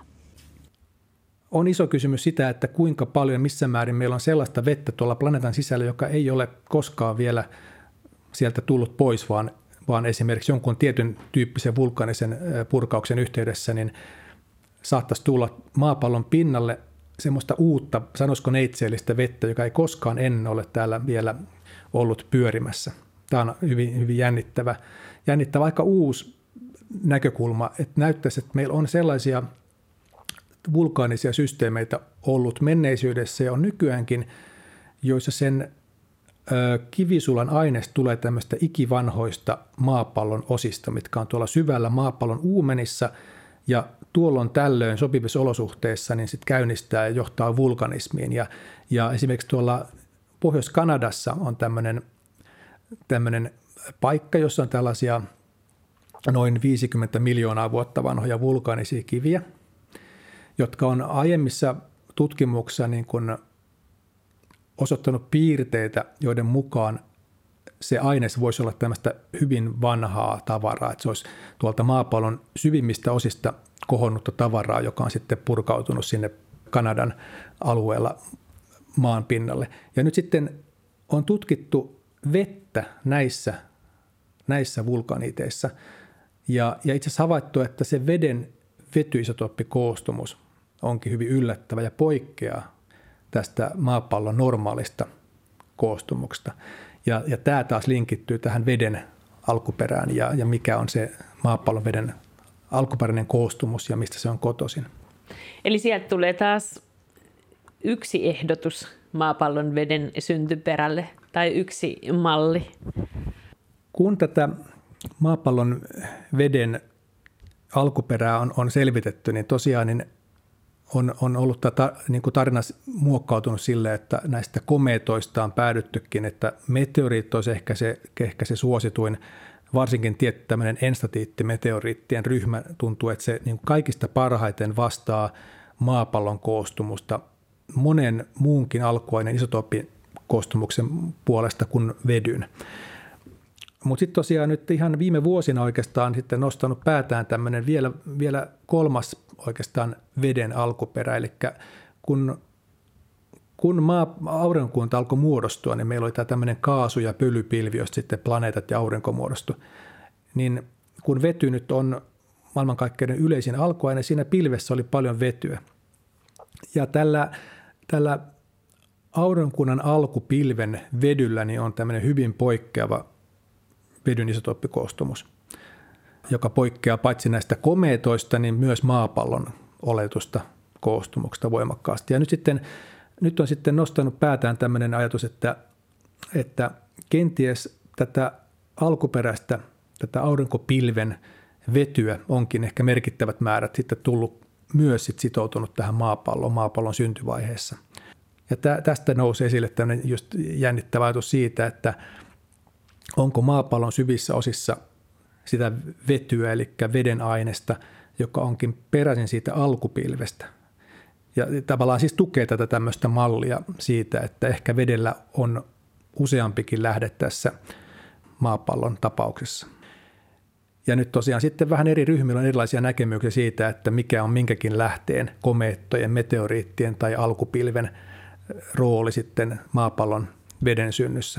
On iso kysymys sitä, että kuinka paljon missä määrin meillä on sellaista vettä tuolla planeetan sisällä, joka ei ole koskaan vielä sieltä tullut pois, vaan, vaan esimerkiksi jonkun tietyn tyyppisen vulkaanisen purkauksen yhteydessä, niin saattaisi tulla maapallon pinnalle semmoista uutta, sanoisiko neitseellistä vettä, joka ei koskaan ennen ole täällä vielä ollut pyörimässä. Tämä on hyvin, hyvin jännittävä, jännittävä, aika uusi näkökulma, että näyttäisi, että meillä on sellaisia vulkaanisia systeemeitä ollut menneisyydessä ja on nykyäänkin, joissa sen ö, kivisulan aines tulee tämmöistä ikivanhoista maapallon osista, mitkä on tuolla syvällä maapallon uumenissa ja tuolloin tällöin sopivissa olosuhteissa niin sit käynnistää ja johtaa vulkanismiin. Ja, ja esimerkiksi tuolla Pohjois-Kanadassa on tämmöinen, tämmöinen paikka, jossa on tällaisia noin viisikymmentä miljoonaa vuotta vanhoja vulkaanisia kiviä, jotka on aiemmissa tutkimuksissa niin kuin osoittanut piirteitä, joiden mukaan se aines voisi olla tämmöistä hyvin vanhaa tavaraa, että se olisi tuolta maapallon syvimmistä osista kohonnutta tavaraa, joka on sitten purkautunut sinne Kanadan alueella maan pinnalle. Ja nyt sitten on tutkittu vettä näissä, näissä vulkaniiteissa ja, ja itse asiassa havaittu, että se veden vetyisotoppikoostumus onkin hyvin yllättävä ja poikkeaa tästä maapallon normaalista koostumuksesta. Ja, ja tämä taas linkittyy tähän veden alkuperään ja, ja mikä on se maapallon veden alkuperäinen koostumus ja mistä se on kotoisin. Eli sieltä tulee taas yksi ehdotus maapallon veden syntyperälle tai yksi malli. Kun tätä maapallon veden alkuperää on, on selvitetty, niin tosiaan niin on, on ollut tämä niin kuin tarina muokkautunut sille, että näistä komeetoista on päädyttykin, että meteoriitti olisi ehkä se, ehkä se suosituin, varsinkin tietty tämmöinen enstatiittimeteoriittien ryhmä tuntuu, että se niin kuin kaikista parhaiten vastaa maapallon koostumusta monen muunkin alkuaineen isotooppikoostumuksen puolesta kuin vedyn. Mutta sitten tosiaan nyt ihan viime vuosina oikeastaan sitten nostanut päätään tämmöinen vielä, vielä kolmas oikeastaan veden alkuperä. Eli kun, kun maa, aurinkokunta alkoi muodostua, niin meillä oli tämä tämmöinen kaasu- ja pölypilvi, josta sitten planeetat ja aurinko muodostui. Niin kun vety nyt on maailmankaikkeuden yleisin alkuaine, siinä pilvessä oli paljon vetyä. Ja tällä, tällä aurinkokunnan alkupilven vedyllä niin on tämmöinen hyvin poikkeava vedyn isotooppikoostumus, joka poikkeaa paitsi näistä komeetoista, niin myös maapallon oletusta koostumuksesta voimakkaasti. Ja nyt, sitten, nyt on sitten nostanut päätään tämmöinen ajatus, että, että kenties tätä alkuperäistä, tätä aurinkopilven vetyä onkin ehkä merkittävät määrät sitten tullut myös sit sitoutunut tähän maapalloon, maapallon syntyvaiheessa. Ja tästä nousee esille tämmöinen just jännittävä ajatus siitä, että onko maapallon syvissä osissa sitä vetyä, eli veden aineesta, joka onkin peräisin siitä alkupilvestä. Ja tavallaan siis tukee tätä tämmöistä mallia siitä, että ehkä vedellä on useampikin lähde tässä maapallon tapauksessa. Ja nyt tosiaan sitten vähän eri ryhmillä on erilaisia näkemyksiä siitä, että mikä on minkäkin lähteen, komeettojen, meteoriittien tai alkupilven rooli sitten maapallon veden synnyssä.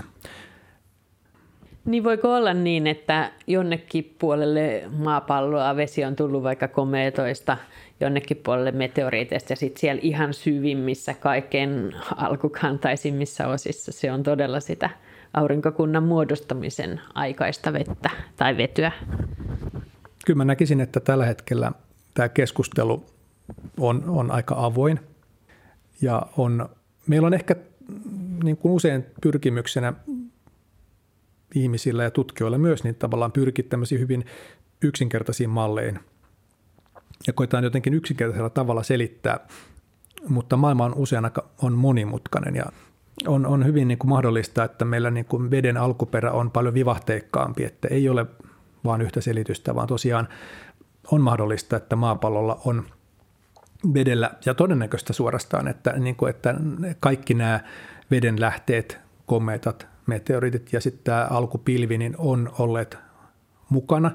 Niin voiko olla niin, että jonnekin puolelle maapalloa vesi on tullut vaikka komeetoista, jonnekin puolelle meteoriiteista ja sitten siellä ihan syvimmissä, kaikkein alkukantaisimmissa osissa se on todella sitä aurinkokunnan muodostamisen aikaista vettä tai vetyä? Kyllä mä näkisin, että tällä hetkellä tämä keskustelu on, on aika avoin ja on, meillä on ehkä niin kuin usein pyrkimyksenä ihmisillä ja tutkijoilla myös niin tavallaan pyrkii tämmöisiin hyvin yksinkertaisiin malleihin ja koetaan jotenkin yksinkertaisella tavalla selittää, mutta maailma on usein aika on monimutkainen ja on, on hyvin niin kuin mahdollista, että meillä niin kuin veden alkuperä on paljon vivahteikkaampi, että ei ole vain yhtä selitystä, vaan tosiaan on mahdollista, että maapallolla on vedellä ja todennäköistä suorastaan, että, niin kuin, että kaikki nämä veden lähteet, komeetat, meteoriitit ja sitten tämä alkupilvi niin on olleet mukana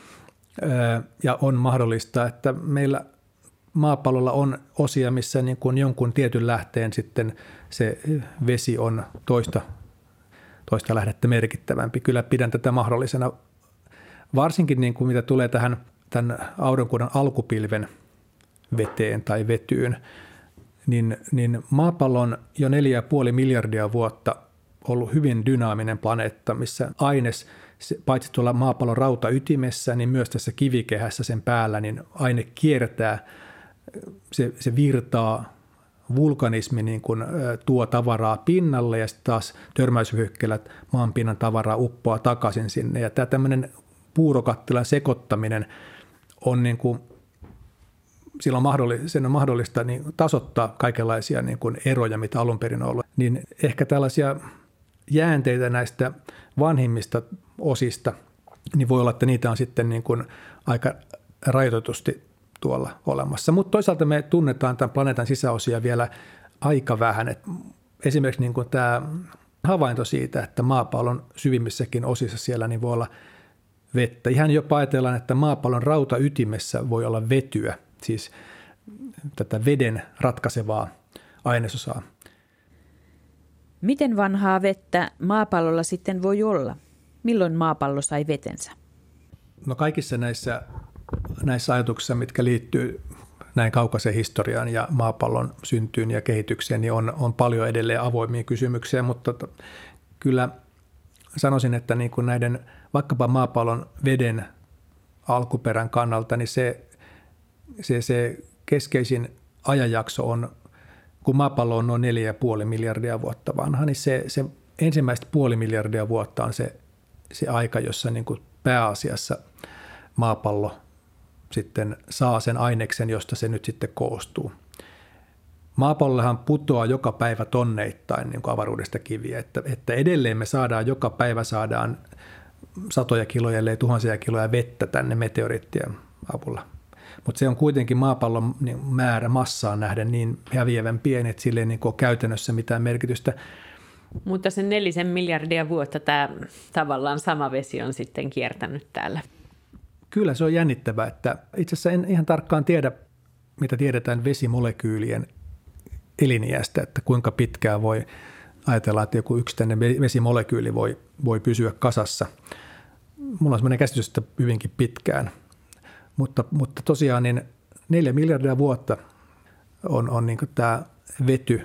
ja on mahdollista, että meillä maapallolla on osia, missä niin kuin jonkun tietyn lähteen sitten se vesi on toista, toista lähdettä merkittävämpi. Kyllä pidän tätä mahdollisena, varsinkin niin kuin mitä tulee tähän tämän aurinkokunnan alkupilven veteen tai vetyyn, niin, niin maapallo on jo neljä pilkku viisi miljardia vuotta ollut hyvin dynaaminen planeetta, missä aines, paitsi tuolla maapallon rautaytimessä, niin myös tässä kivikehässä sen päällä, niin aine kiertää, se, se virtaa, vulkanismi niin kuin tuo tavaraa pinnalle ja sitten taas törmäysvyöhykkeellä maanpinnan tavaraa uppoaa takaisin sinne. Ja tämä tämmöinen puurokattilan sekoittaminen on niin kuin, sillä on mahdollista, sen on mahdollista niin tasoittaa kaikenlaisia niin kuin eroja, mitä alun perin on ollut. Niin ehkä tällaisia jäänteitä näistä vanhimmista osista, niin voi olla, että niitä on sitten niin kuin aika rajoitetusti tuolla olemassa. Mutta toisaalta me tunnetaan tämän planeetan sisäosia vielä aika vähän. Et esimerkiksi niin kuin tämä havainto siitä, että maapallon syvimmissäkin osissa siellä niin voi olla vettä. Ihan jopa ajatellaan, että maapallon rautaytimessä voi olla vetyä, siis tätä veden ratkaisevaa ainesosaa. Miten vanhaa vettä maapallolla sitten voi olla? Milloin maapallo sai vetensä? No kaikissa näissä, näissä ajatuksissa, mitkä liittyy näin kaukaiseen historiaan ja maapallon syntyyn ja kehitykseen, niin on, on paljon edelleen avoimia kysymyksiä, mutta to, kyllä sanoisin, että niin kuin näiden vaikkapa maapallon veden alkuperän kannalta, niin se, se, se keskeisin ajanjakso on, kun maapallo on noin neljä ja puoli miljardia vuotta vanha, niin se, se ensimmäistä puoli miljardia vuotta on se, se aika, jossa niin kuin pääasiassa maapallo sitten saa sen aineksen, josta se nyt sitten koostuu. Maapallollehan putoaa joka päivä tonneittain niin kuin avaruudesta kiviä, että, että edelleen me saadaan, joka päivä saadaan satoja kiloja, ellei tuhansia kiloja vettä tänne meteoriittien avulla. Mutta se on kuitenkin maapallon määrä massaan nähden niin häviävän pieni, että sille ei niin ole käytännössä mitään merkitystä. Mutta sen nelisen miljardia vuotta tämä tavallaan sama vesi on sitten kiertänyt täällä. Kyllä se on jännittävää, että itse asiassa en ihan tarkkaan tiedä, mitä tiedetään vesimolekyylien eliniästä, että kuinka pitkään voi ajatella, että joku yksittäinen vesimolekyyli voi, voi pysyä kasassa. Mulla on sellainen käsitys, että hyvinkin pitkään, mutta, mutta tosiaan niin neljä miljardia vuotta on, on niin kuin tämä vety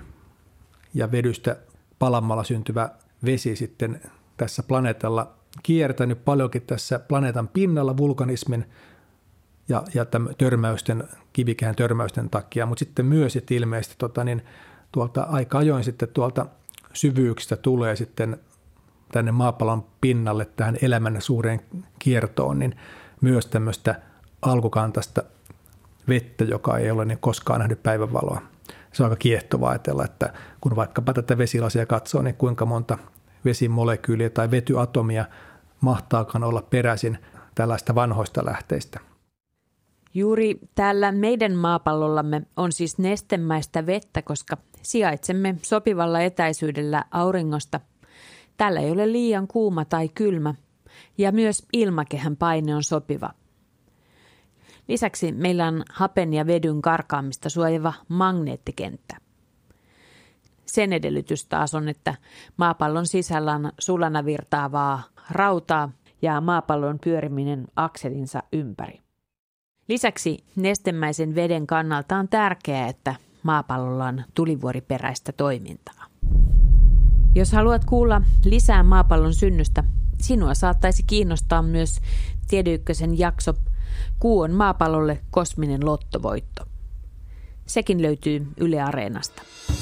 ja vedystä palamalla syntyvä vesi sitten tässä planeetalla kiertänyt paljonkin tässä planeetan pinnalla vulkanismin ja, ja tämän törmäysten, kivikehän törmäysten takia, mutta sitten myös että ilmeisesti tota, niin, tuolta aika ajoin sitten tuolta syvyyksistä tulee sitten tänne maapallon pinnalle tähän elämän suureen kiertoon, niin myös tämmöistä alkukantaista vettä, joka ei ole niin koskaan nähnyt päivänvaloa. Se on aika kiehtovaa ajatella, että kun vaikkapa tätä vesilasia katsoo, niin kuinka monta vesimolekyyliä tai vetyatomia mahtaakaan olla peräisin tällaista vanhoista lähteistä. Juuri täällä meidän maapallollamme on siis nestemäistä vettä, koska sijaitsemme sopivalla etäisyydellä auringosta. Täällä ei ole liian kuuma tai kylmä ja myös ilmakehän paine on sopiva. Lisäksi meillä on hapen ja vedyn karkaamista suojava magneettikenttä. Sen edellytys taas on, että maapallon sisällä on sulana virtaavaa rautaa ja maapallon pyöriminen akselinsa ympäri. Lisäksi nestemäisen veden kannalta on tärkeää, että maapallolla on tulivuoriperäistä toimintaa. Jos haluat kuulla lisää maapallon synnystä, sinua saattaisi kiinnostaa myös Tiede Ykkösen jakso Kuu on maapallolle kosminen lottovoitto. Sekin löytyy Yle Areenasta.